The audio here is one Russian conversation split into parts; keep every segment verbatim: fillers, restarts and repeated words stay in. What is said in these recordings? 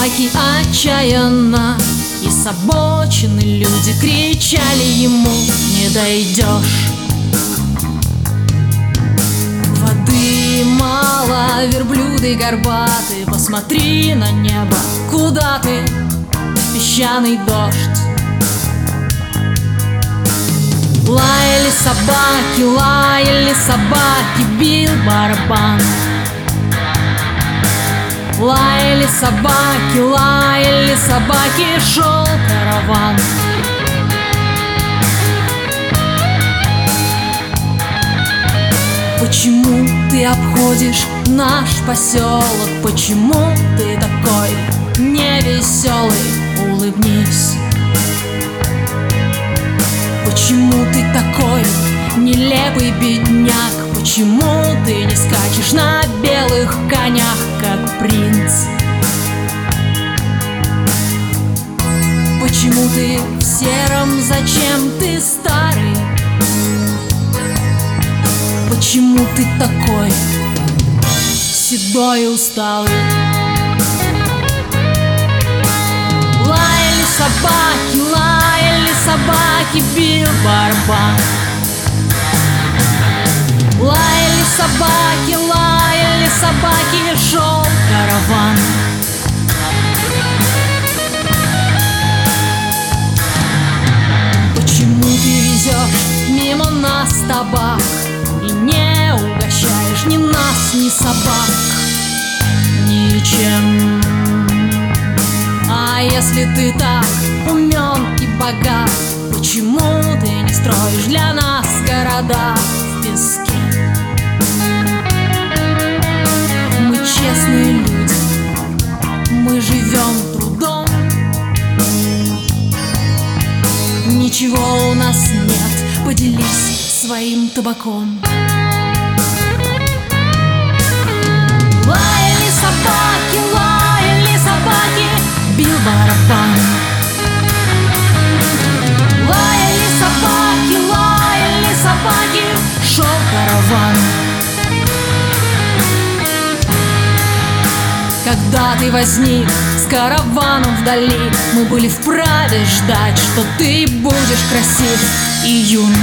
собаки отчаянно, и с обочины люди кричали ему: не дойдешь. Воды мало, верблюды горбаты, посмотри на небо, куда ты, песчаный дождь. Лаяли собаки, лаяли собаки, бил барабан. Лаяли собаки, лаяли собаки, шел караван. Почему ты обходишь наш поселок? Почему ты такой невеселый? Улыбнись. Почему ты такой нелепый бедняк? Почему ты не скачешь на белых конях, как принц? Почему ты в сером? Зачем ты старый? Почему ты такой седой и усталый? Лаяли собаки, лаяли собаки, бил барабан. Лаяли собаки, лаяли собаки, шел караван. Почему ты везешь мимо нас табак и не угощаешь ни нас, ни собак ничем? А если ты так умен и богат, почему ты не строишь для нас города в песке? Мы честные люди, мы живем трудом. Ничего у нас нет, поделись своим табаком. Лаяли собаки, лаяли собаки, бил барабан. Лаяли собаки, лаяли собаки, шел караван. Когда ты возник с караваном вдали, мы были вправе ждать, что ты будешь красив и юн,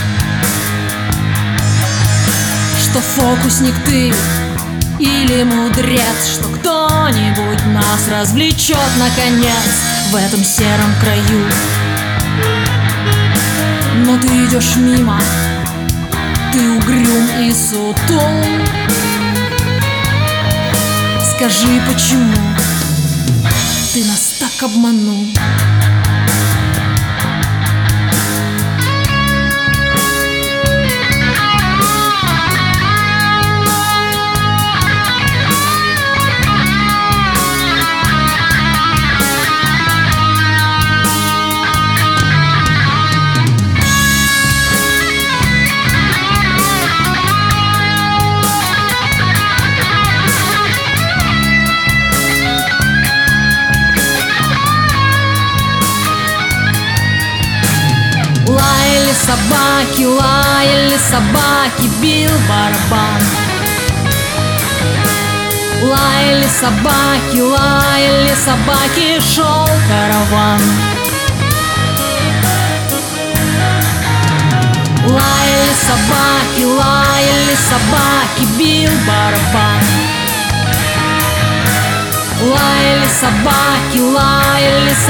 что фокусник ты или мудрец, что кто-нибудь нас развлечет наконец в этом сером краю. Но ты идешь мимо, ты угрюм и сутул. Скажи, почему ты нас так обманул? Лаяли собаки, лаяли собаки, бил барабан. Лаяли собаки, лаяли собаки, шел караван. Лаяли собаки, лаяли собаки, бил барабан. Лаяли собаки, лаяли